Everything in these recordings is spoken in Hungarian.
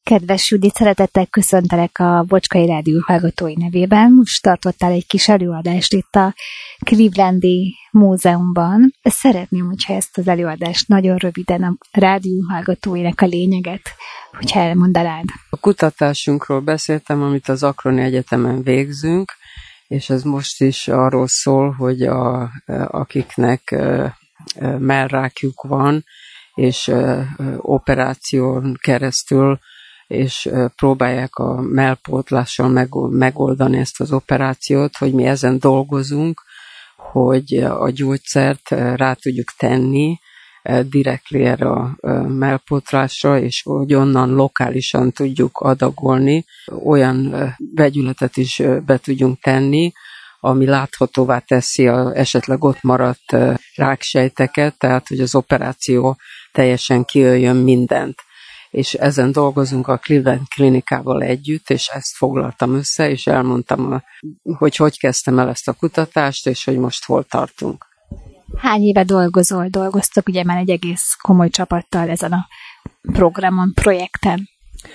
Kedves Judit, szeretettel köszöntelek a Bocskai Rádió hallgatói nevében. Most tartottál egy kis előadást itt a Clevelandi Múzeumban. Szeretném, hogyha ezt az előadást nagyon röviden a rádió hallgatóinak a lényeget, hogyha elmondanád. A kutatásunkról beszéltem, amit az Akroni Egyetemen végzünk, és ez most is arról szól, hogy akiknek mellrákjuk van, és operáción keresztül, és próbálják a mellpótlással megoldani ezt az operációt, hogy mi ezen dolgozunk, hogy a gyógyszert rá tudjuk tenni direktly erre a mellpótlásra, és hogy onnan lokálisan tudjuk adagolni, olyan vegyületet is be tudjunk tenni, ami láthatóvá teszi esetleg ott maradt ráksejteket, tehát hogy az operáció teljesen kiöljön mindent. És ezen dolgozunk a Cleveland klinikával együtt, és ezt foglaltam össze, és elmondtam, hogy kezdtem el ezt a kutatást, és hogy most hol tartunk. Hány éve dolgoztok ugye már egy egész komoly csapattal ezen a programon, projekten?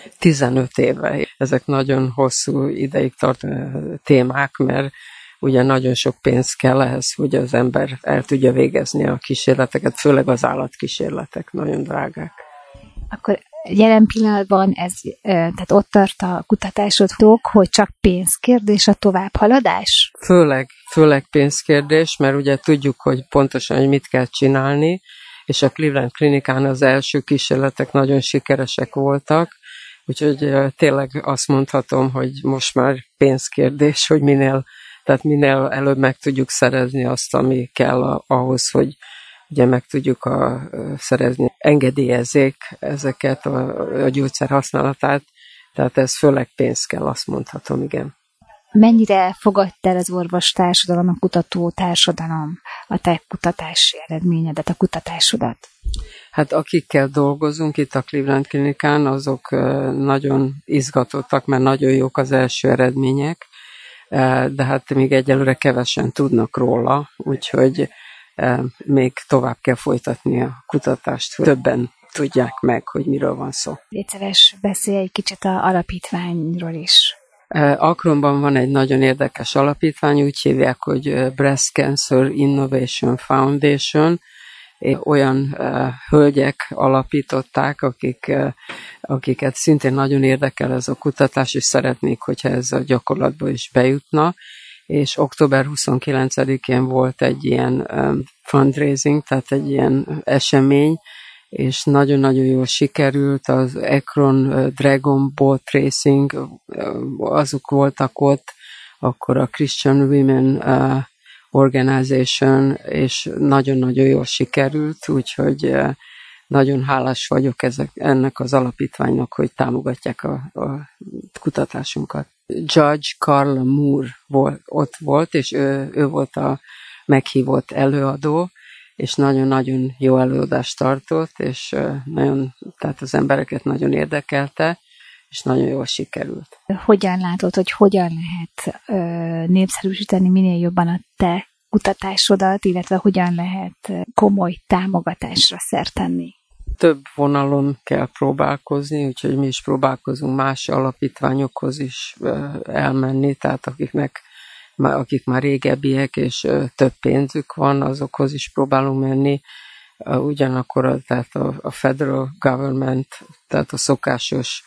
15 éve. Ezek nagyon hosszú ideig tartó témák, mert ugye nagyon sok pénz kell ehhez, hogy az ember el tudja végezni a kísérleteket, főleg az állatkísérletek, nagyon drágák. Akkor jelen pillanatban tehát ott tart a kutatásodok, hogy csak pénzkérdés a továbbhaladás? Főleg pénzkérdés, mert ugye tudjuk, hogy pontosan, hogy mit kell csinálni, és a Cleveland klinikán az első kísérletek nagyon sikeresek voltak, úgyhogy tényleg azt mondhatom, hogy most már pénzkérdés, hogy minél előbb meg tudjuk szerezni azt, ami kell ahhoz, hogy ugye meg tudjuk szerezni, engedélyezzék ezeket a gyógyszer használatát, tehát ez főleg pénz kell, azt mondhatom, igen. Mennyire fogadta el az orvostársadalom, a kutató társadalom a te kutatási eredményedet, a kutatásodat? Hát akikkel dolgozunk itt a Cleveland klinikán, azok nagyon izgatottak, mert nagyon jók az első eredmények, de hát még egyelőre kevesen tudnak róla, úgyhogy még tovább kell folytatni a kutatást, hogy többen tudják meg, hogy miről van szó. Légy szíves, beszélj egy kicsit az alapítványról is. Akronban van egy nagyon érdekes alapítvány, úgy hívják, hogy Breast Cancer Innovation Foundation. Olyan hölgyek alapították, akiket szintén nagyon érdekel ez a kutatás, és szeretnék, hogyha ez a gyakorlatba is bejutna. És október 29-én volt egy ilyen fundraising, tehát egy ilyen esemény, és nagyon-nagyon jól sikerült. Az Akron Dragon Boat Racing, azok voltak ott, akkor a Christian Women Organization, és nagyon-nagyon jól sikerült, úgyhogy nagyon hálás vagyok ennek az alapítványnak, hogy támogatják a kutatásunkat. Judge Carla Moore ott volt, és ő volt a meghívott előadó, és nagyon-nagyon jó előadást tartott, és tehát az embereket nagyon érdekelte, és nagyon jól sikerült. Hogyan látod, hogy hogyan lehet népszerűsíteni minél jobban a te kutatásodat, illetve hogyan lehet komoly támogatásra szert tenni? Több vonalon kell próbálkozni, úgyhogy mi is próbálkozunk más alapítványokhoz is elmenni, tehát akik már régebbiek, és több pénzük van, azokhoz is próbálunk menni. Ugyanakkor tehát a federal government, tehát a szokásos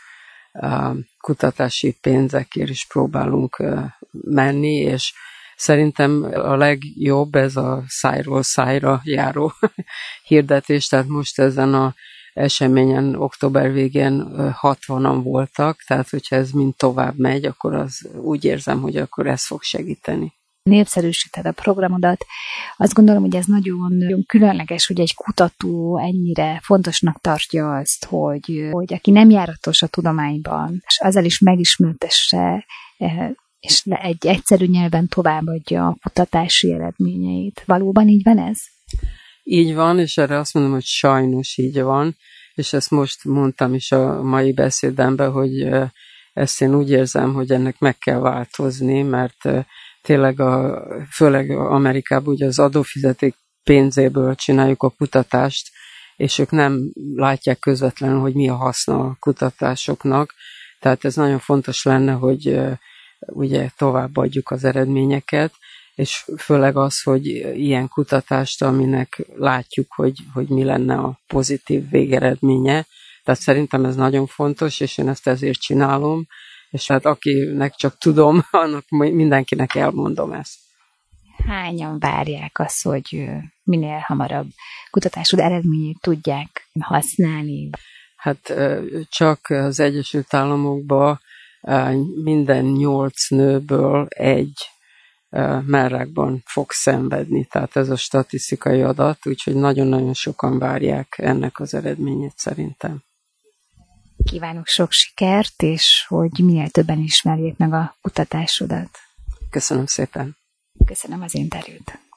kutatási pénzekért is próbálunk menni, és szerintem a legjobb ez a szájról szájra járó hirdetés, tehát most ezen az eseményen október végén 60-an voltak, tehát hogyha ez mind tovább megy, akkor úgy érzem, hogy akkor ez fog segíteni. Népszerűsíted a programodat. Azt gondolom, hogy ez nagyon, nagyon különleges, hogy egy kutató ennyire fontosnak tartja azt, hogy aki nem járatos a tudományban, és azzal is megismertesse, és egy egyszerű nyelven továbbadja a kutatási eredményeit. Valóban így van ez? Így van, és erre azt mondom, hogy sajnos így van, és ezt most mondtam is a mai beszédemben, hogy ezt én úgy érzem, hogy ennek meg kell változni, mert tényleg főleg Amerikában ugye az adófizeték pénzéből csináljuk a kutatást, és ők nem látják közvetlenül, hogy mi a haszna a kutatásoknak. Tehát ez nagyon fontos lenne, hogy ugye továbbadjuk az eredményeket, és főleg az, hogy ilyen kutatást, aminek látjuk, hogy mi lenne a pozitív végeredménye. Tehát szerintem ez nagyon fontos, és én ezt ezért csinálom, és hát akinek csak tudom, annak mindenkinek elmondom ezt. Hányan várják azt, hogy minél hamarabb kutatásod eredményét tudják használni? Hát csak az Egyesült Államokban minden 8 nőből egy mellrákban fog szenvedni. Tehát ez a statisztikai adat, úgyhogy nagyon-nagyon sokan várják ennek az eredményét szerintem. Kívánok sok sikert, és hogy minél többen ismerjék meg a kutatásodat. Köszönöm szépen. Köszönöm az interjút.